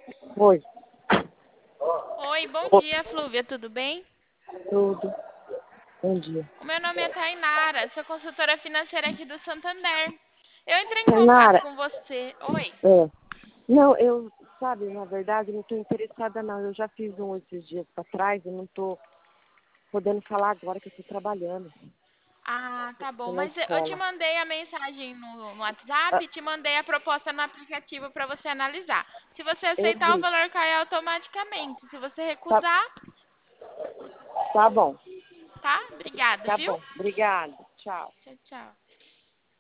Oi, Oi, bom dia, Flúvia, tudo bem? tudo. Bom dia. O meu nome é Tainara, sou consultora financeira aqui do Santander. Eu entrei em contato Tainara, com você. Oi. é. Não, sabe, na verdade, não estou interessada não. Eu já fiz um esses dias para trás e não estou podendo falar agora que eu estou trabalhando. Ah, tá bom, Estou na mas eu te escola. mandei a mensagem no WhatsApp Ah, e te mandei a proposta no aplicativo para você analisar. Se você eu aceitar, o vi. valor cai automaticamente. Se você Tá, recusar, tá bom, tá? Obrigada, tá viu? bom. Obrigada. Tchau. Tchau, tchau.